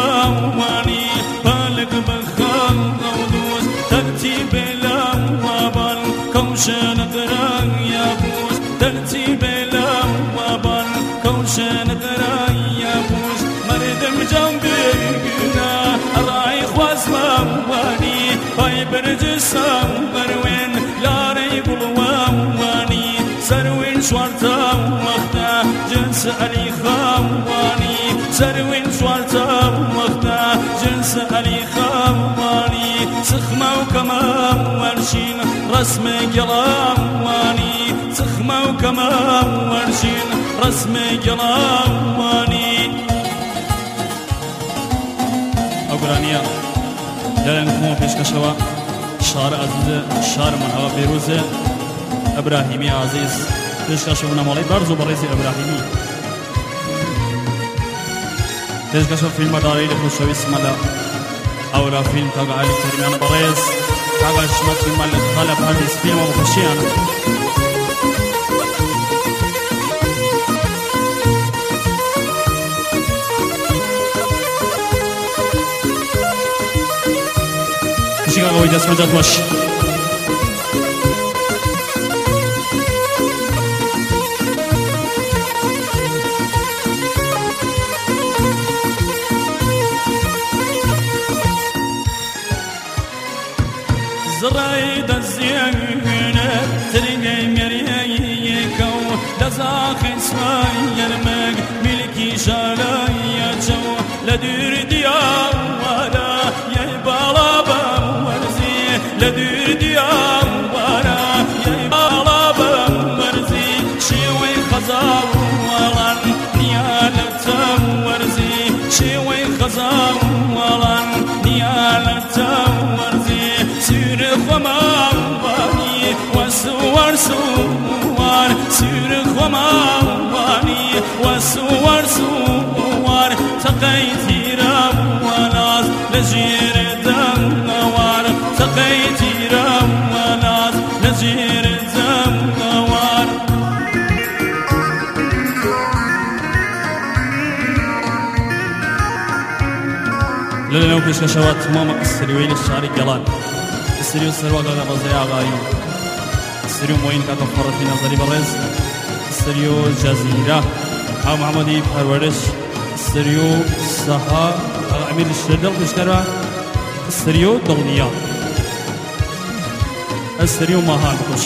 واني بالك بخال ودوس ترتيب الأوابل كوشن قران يا بوس ترتيب الأوابل كوشن قران يا بوس مردم جنبنا رايح واسمع واني باي برجس مروين يا ريقل واني سروين شوارتا وقتا جنس علي خواني سروين شوارتا وقتا جنس علي خواني سخمة وكمان ورشين رسم قلواني سخمة وكمان ورشين رسم قلواني أقرانيا لأنكم فيش كشوا شار عزيز شار من هوا بيروزة إبراهيمي عزيز فيش كشونا مالي برزو بريزي إبراهيمي فيش كشوا فيلم داري لخوشوي اسم الله أورا فيلم تاقع علي كريمان بريز تاقع شمات فيلم اللي خلب هندس فيلم وبخشيان شيء قوي دست مجد باش زرايد الزينة ترقي مريكو لزاخ اسماء يرمك ملكي شالايا جو لدير ديار ولا يبالا لدير ديار ولا يبالا بمرزي شوي خزار ولن نيالة ورزي شوي خزار ولن نيالة ورزي سير خماماني وسوار سوار سير خماماني وسوار سوار تقيتي روالاز لجير دنوار تقيتي روالاز لجير دنوار لو بيش كشوات ماما السريوين الشعري قلال السريو السروا قاقا بزي آغايو السريو موين كاكا فرد في نظري برز السريو جزيرة أو محمدي پرورش السريو سها أمير الشردل بشكرا السريو دغنيا السريو ماهان خوش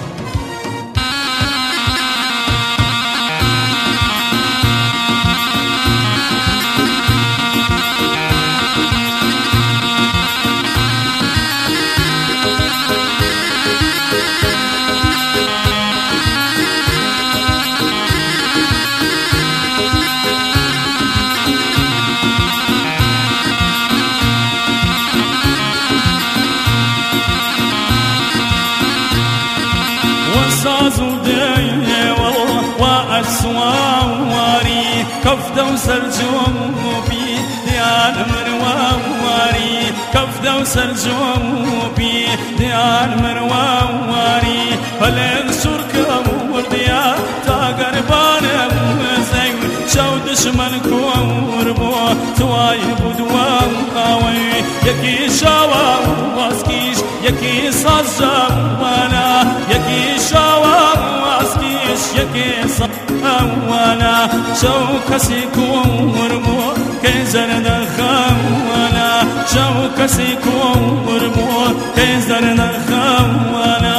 وأسواري كفدة وسرجوبي ديال مرواري كفدة وسرجوبي ديال مرواري فلين شركة ورديا تاقربان وزين شودش منكو وربو توايب ودوام قاوي يكي شاوا واسكيش يكي صزا وانا يكي شاوا واسكيش يكي صزا وانا شوكسيكو وربو كيزر دخوانا شوكسيكو وربو كيزر دخوانا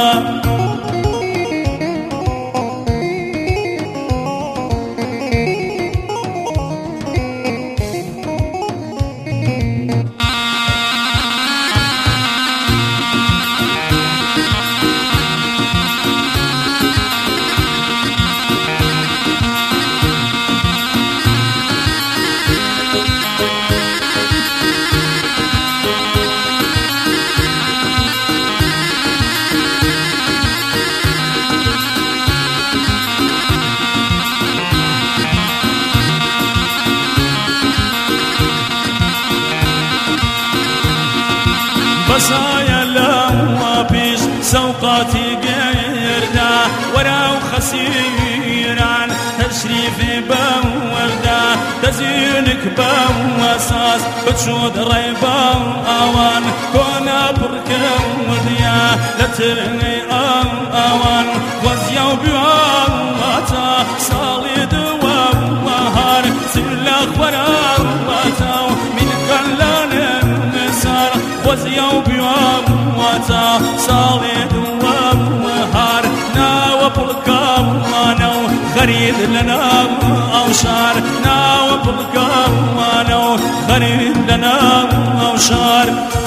بصايا لما بيش سوقاتي قيردا وراو خسيران تشريفي بوردا دەزیونک بە وەساس بچوود ڕێبە ئەوان کۆنا پڕکە وردیا لە ترنەی ئەوان وەزیا و بیواتە ساڵی دووە وەهار سر لە خوەرەوەتە و منکەن لانە نسار وەزیا و بیواتە ساڵی دووە وەهار ناوە پڵکەوانە و خەرید لەناو ئەو شار ناوە پڵکەوانە و خەرید لەناو ئەو شار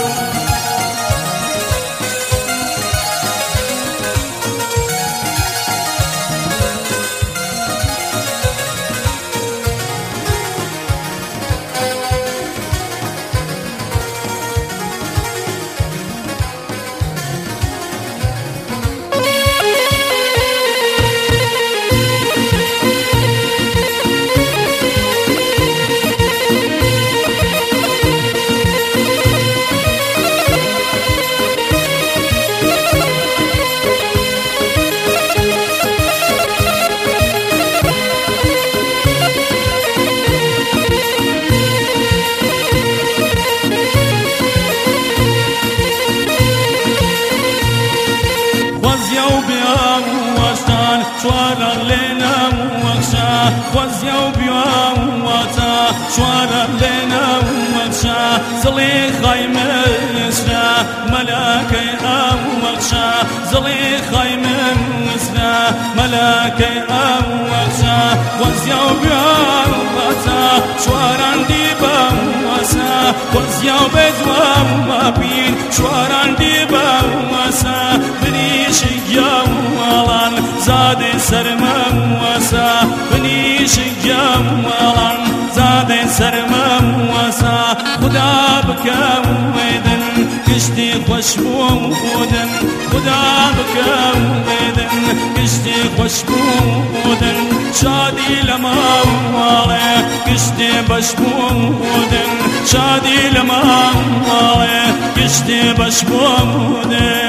شوارع لنا وكشا وزيا وبيواتا شوارع لنا وكشا زلي خايمة يسرا ملاكي وكشا زلي خايمة يسرا ملاكي وكشا وزيا وبيواتا شوارع ديبا وسا وزيا وبيزوا وبين شوارع ديبا وسا بنيش يوالان زادي سرمم وسا بنيش جمالان زادي سرمم وسا خدا بكويدن كشتي خوشبودن خدا بكويدن كشتي خوشبودن شادي لما والي كشتي بشبودن شادي لما والي كشتي بشبودن